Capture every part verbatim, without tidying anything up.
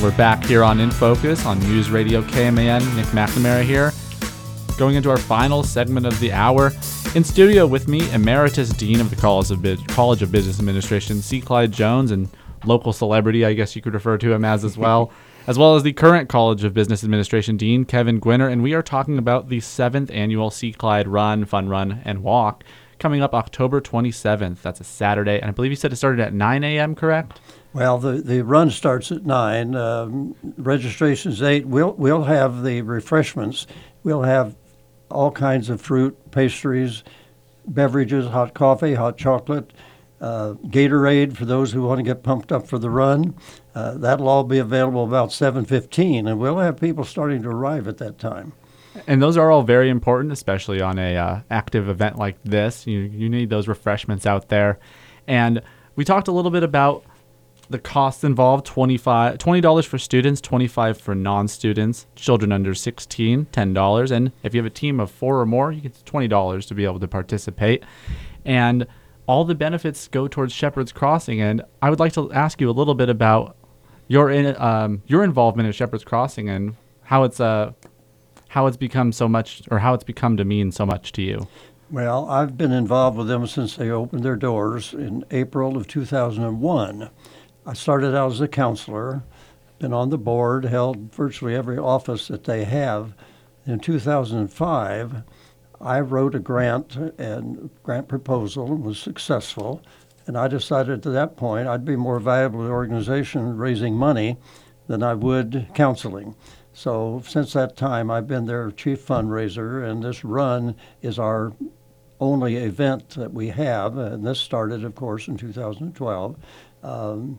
We're back here on In Focus on News Radio K M A N. Nick McNamara here, going into our final segment of the hour. In studio with me, Emeritus Dean of the College of, Bi- College of Business Administration, C. Clyde Jones, and local celebrity, I guess you could refer to him as as well, as well as the current College of Business Administration Dean, Kevin Gwinner, and we are talking about the seventh annual C. Clyde Run, Fun Run, and Walk coming up October twenty-seventh. That's a Saturday, and I believe you said it started at nine a.m., correct? Well, the, the run starts at nine. Um, registration's eight. We'll we'll have the refreshments. We'll have all kinds of fruit, pastries, beverages, hot coffee, hot chocolate, uh, Gatorade for those who want to get pumped up for the run. Uh, that'll all be available about seven fifteen, and we'll have people starting to arrive at that time. And those are all very important, especially on a uh, active event like this. You you need those refreshments out there. And we talked a little bit about the costs involved, twenty-five dollars twenty dollars for students, twenty-five dollars for non-students, children under sixteen, ten dollars. And if you have a team of four or more, you get twenty dollars to be able to participate. And all the benefits go towards Shepherd's Crossing. And I would like to ask you a little bit about your in, um, your involvement in Shepherd's Crossing and how it's uh, how it's become so much, or how it's become to mean so much to you. Well, I've been involved with them since they opened their doors in April of two thousand one. I started out as a counselor, been on the board, held virtually every office that they have. In two thousand five, I wrote a grant and grant proposal and was successful. And I decided at that point I'd be more valuable to the organization raising money than I would counseling. So since that time, I've been their chief fundraiser, and this run is our only event that we have. And this started, of course, in two thousand twelve. Um,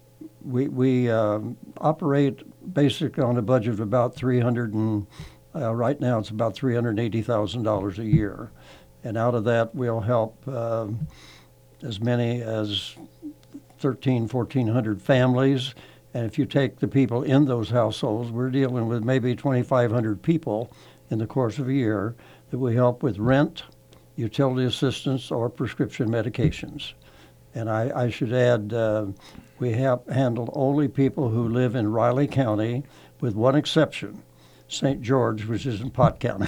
we we um, operate basically on a budget of about three hundred and uh, right now it's about three hundred eighty thousand dollars a year, and out of that we'll help um, as many as thirteen, fourteen hundred families. And if you take the people in those households, we're dealing with maybe twenty-five hundred people in the course of a year that we help with rent, utility assistance, or prescription medications. And I, I should add, uh, we have handled only people who live in Riley County, with one exception, Saint George, which is in Pot County.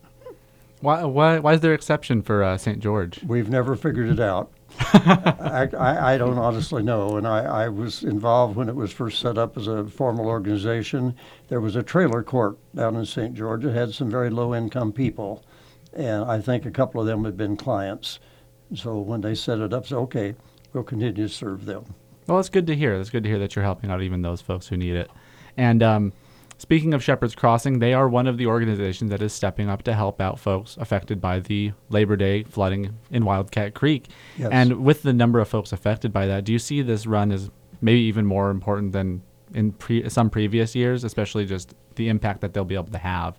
Why why why is there exception for uh, Saint George? We've never figured it out. I, I, I don't honestly know, and I, I was involved when it was first set up as a formal organization. There was a trailer court down in Saint George that had some very low-income people, and I think a couple of them had been clients. So when they set it up, said, okay, we'll continue to serve them. Well, it's good to hear. It's good to hear that you're helping out even those folks who need it. And um, speaking of Shepherd's Crossing, they are one of the organizations that is stepping up to help out folks affected by the Labor Day flooding in Wildcat Creek. Yes. And with the number of folks affected by that, do you see this run as maybe even more important than in pre- some previous years, especially just the impact that they'll be able to have?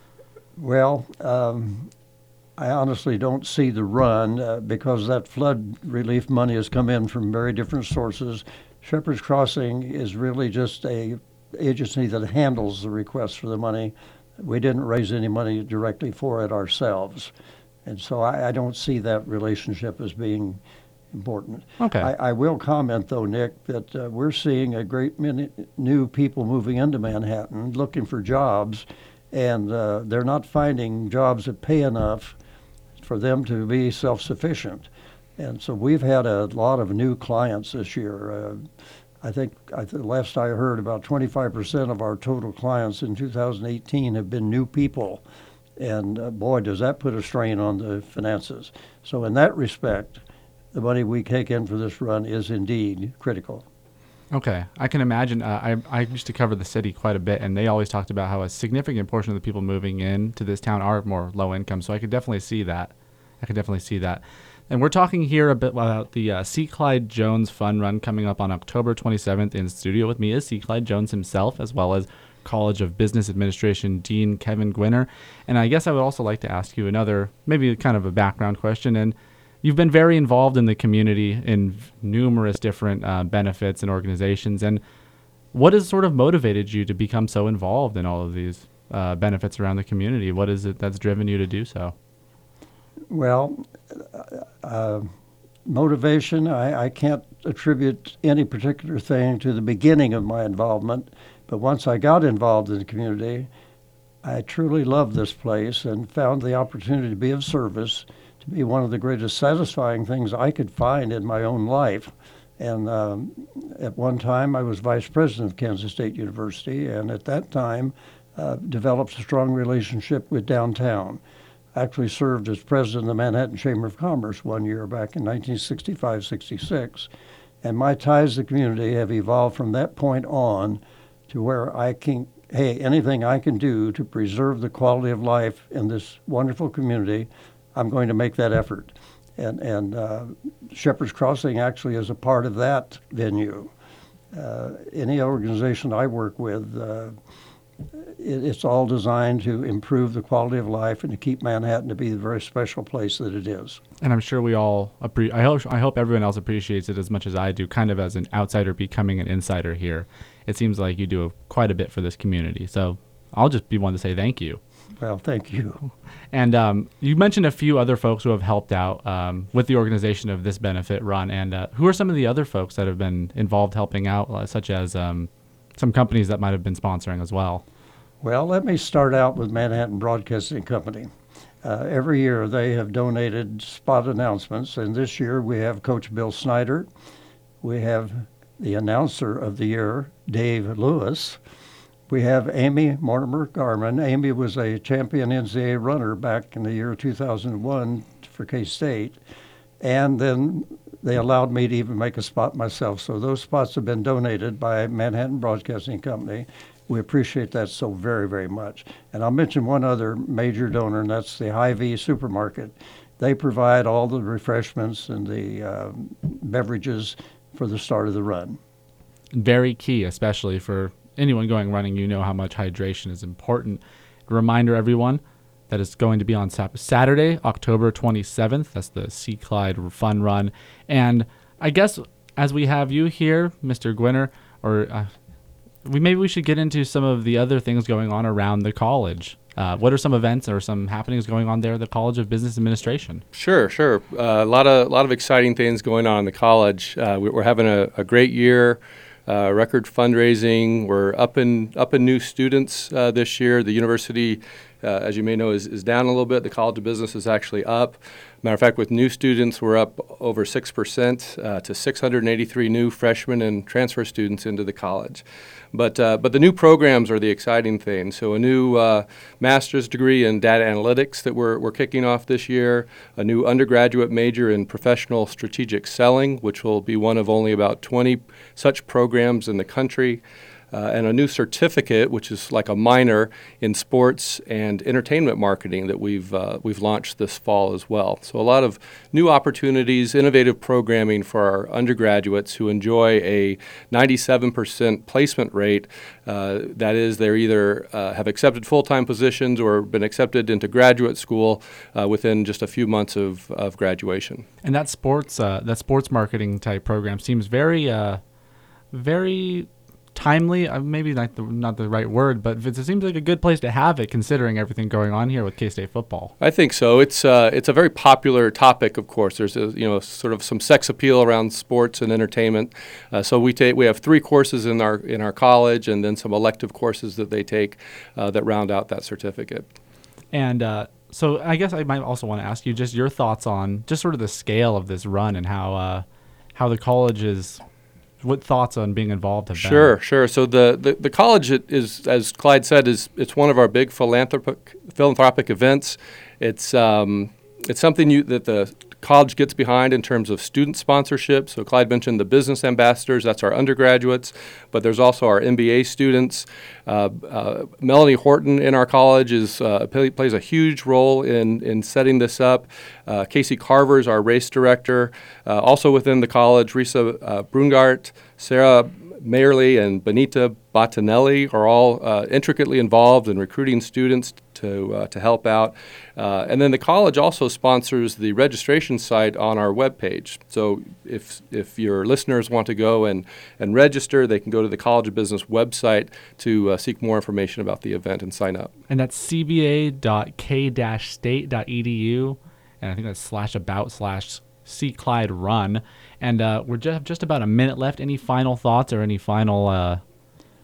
Well, um, I honestly don't see the run uh, because that flood relief money has come in from very different sources. Shepherd's Crossing is really just a agency that handles the requests for the money. We didn't raise any money directly for it ourselves. And so I, I don't see that relationship as being important. Okay. I, I will comment, though, Nick, that uh, we're seeing a great many new people moving into Manhattan looking for jobs, and uh, they're not finding jobs that pay enough for them to be self-sufficient. And so we've had a lot of new clients this year. Uh, I think I th- last I heard, about twenty-five percent of our total clients in two thousand eighteen have been new people. And uh, boy, does that put a strain on the finances. So in that respect, the money we take in for this run is indeed critical. Okay. I can imagine. Uh, I, I used to cover the city quite a bit, and they always talked about how a significant portion of the people moving in to this town are more low income. So I could definitely see that. I could definitely see that. And we're talking here a bit about the uh, C. Clyde Jones Fun Run coming up on October twenty-seventh. In studio with me is C. Clyde Jones himself, as well as College of Business Administration Dean Kevin Gwinner. And I guess I would also like to ask you another, maybe kind of a background question. And you've been very involved in the community in numerous different uh, benefits and organizations. And what has sort of motivated you to become so involved in all of these uh, benefits around the community? What is it that's driven you to do so? Well, uh, motivation, I, I can't attribute any particular thing to the beginning of my involvement, But once I got involved in the community, I truly loved this place and found the opportunity to be of service to be one of the greatest satisfying things I could find in my own life. And um, at one time, I was vice president of Kansas State University, and at that time, uh, developed a strong relationship with downtown. I actually served as president of the Manhattan Chamber of Commerce one year back in nineteen sixty-five sixty-six. And my ties to the community have evolved from that point on to where I can, hey, anything I can do to preserve the quality of life in this wonderful community, I'm going to make that effort. And, and uh, Shepherd's Crossing actually is a part of that venue. Uh, any organization I work with, uh, it, it's all designed to improve the quality of life and to keep Manhattan to be the very special place that it is. And I'm sure we all, appre- I, hope, I hope everyone else appreciates it as much as I do, kind of as an outsider becoming an insider here. It seems like you do a, quite a bit for this community. So I'll just be one to say thank you. Well, thank you. And um, you mentioned a few other folks who have helped out um, with the organization of this benefit run. And uh, who are some of the other folks that have been involved helping out, uh, such as um, some companies that might have been sponsoring as well? Well, let me start out with Manhattan Broadcasting Company. Uh, every year they have donated spot announcements, and this year we have Coach Bill Snyder. We have the announcer of the year, Dave Lewis. We have Amy Mortimer Garman. Amy was a champion N C A A runner back in the year two thousand one for K-State. And then they allowed me to even make a spot myself. So those spots have been donated by Manhattan Broadcasting Company. We appreciate that so very, very much. And I'll mention one other major donor, and that's the Hy-Vee Supermarket. They provide all the refreshments and the uh, beverages for the start of the run. Very key, especially for anyone going running. You know how much hydration is important. A reminder, everyone, that it's going to be on Saturday, October twenty-seventh. That's the Sea Clyde Fun Run. And I guess as we have you here, Mister Gwinner, or uh, we maybe we should get into some of the other things going on around the college. Uh, what are some events or some happenings going on there at the College of Business Administration? Sure, sure. Uh, a lot of lot of exciting things going on in the college. Uh, we, we're having a, a great year. Uh, record fundraising. We're up in up in new students uh, this year. The university, uh, as you may know, is, is down a little bit. The College of Business is actually up. Matter of fact, with new students, we're up over six percent uh, to six hundred eighty-three new freshmen and transfer students into the college. But uh, but the new programs are the exciting thing. So a new uh, master's degree in data analytics that we're we're kicking off this year, a new undergraduate major in professional strategic selling, which will be one of only about twenty such programs in the country. Uh, and a new certificate, which is like a minor in sports and entertainment marketing that we've uh, we've launched this fall as well. So a lot of new opportunities, innovative programming for our undergraduates who enjoy a ninety-seven percent placement rate. Uh, that is, they're either uh, have accepted full-time positions or been accepted into graduate school uh, within just a few months of, of graduation. And that sports uh, that sports marketing type program seems very uh, very timely, uh, maybe not the, not the right word, but it seems like a good place to have it considering everything going on here with K-State football. I think so. It's uh, it's a very popular topic, of course. There's a, you know sort of some sex appeal around sports and entertainment. Uh, so we take we have three courses in our in our college, and then some elective courses that they take uh, that round out that certificate. And uh, so I guess I might also want to ask you just your thoughts on just sort of the scale of this run and how uh, how the college is. What thoughts on being involved have been? Sure, sure. So the, the, the college is, as Clyde said, is it's one of our big philanthropic philanthropic events. It's um, it's something you, that the college gets behind in terms of student sponsorship. So Clyde mentioned the business ambassadors. That's our undergraduates, but there's also our M B A students. Uh, uh, Melanie Horton in our college is uh, play, plays a huge role in in setting this up. Uh, Casey Carver is our race director. Uh, also within the college, Risa uh, Brungart, Sarah Mayerly, and Benita Bottinelli are all uh, intricately involved in recruiting students to uh, to help out. Uh, and then the college also sponsors the registration site on our webpage. So if if your listeners want to go and, and register, they can go to the College of Business website to uh, seek more information about the event and sign up. And that's c b a dot k dash state dot e d u, and I think that's slash about slash Sea Clyde Run. And uh, we're just just about a minute left. Any final thoughts or any final uh,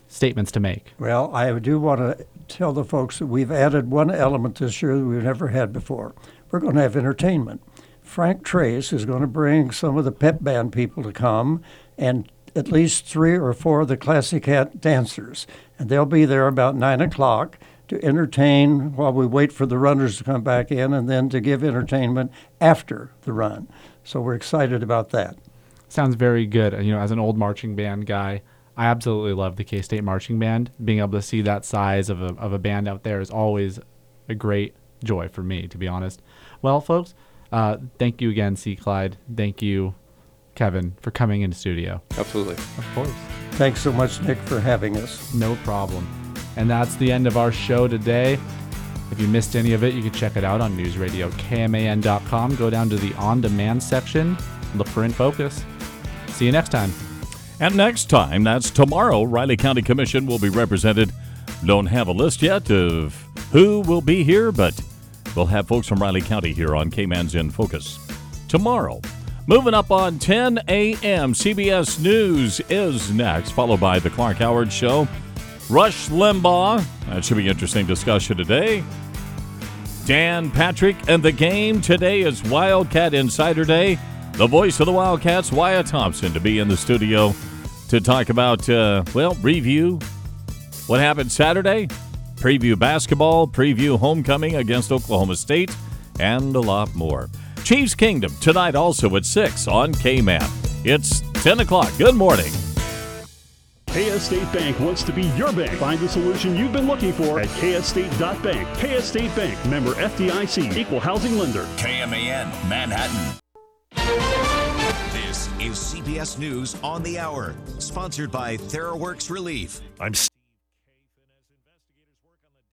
statements to make. Well, I do want to tell the folks that we've added one element this year that we've never had before. We're going to have entertainment. Frank Trace is going to bring some of the pep band people to come, and at least three or four of the Classic Hat dancers. And they'll be there about nine o'clock to entertain while we wait for the runners to come back in, and then to give entertainment after the run. So we're excited about that. Sounds very good. You know, as an old marching band guy, I absolutely love the K-State Marching Band. Being able to see that size of a, of a band out there is always a great joy for me, to be honest. Well, folks, uh, thank you again, C. Clyde. Thank you, Kevin, for coming into studio. Absolutely. Of course. Thanks so much, Nick, for having us. No problem. And that's the end of our show today. If you missed any of it, you can check it out on news radio K M A N dot com. Go down to the on-demand section, look for In Focus. See you next time. And next time, that's tomorrow, Riley County Commission will be represented. Don't have a list yet of who will be here, but we'll have folks from Riley County here on K-Man's In Focus tomorrow. Moving up on ten a.m., C B S News is next, followed by The Clark Howard Show. Rush Limbaugh, that should be interesting discussion today. Dan Patrick and the game. Today is Wildcat Insider Day. The voice of the Wildcats, Wyatt Thompson, to be in the studio to talk about, uh, well, review what happened Saturday, preview basketball, preview homecoming against Oklahoma State, and a lot more. Chiefs Kingdom tonight also at six on K-Man. It's ten o'clock. Good morning. K S State Bank wants to be your bank. Find the solution you've been looking for at K S State dot bank. K S State Bank, member F D I C, equal housing lender. K M A N, Manhattan. This is C B S News on the Hour, sponsored by TheraWorks Relief. I'm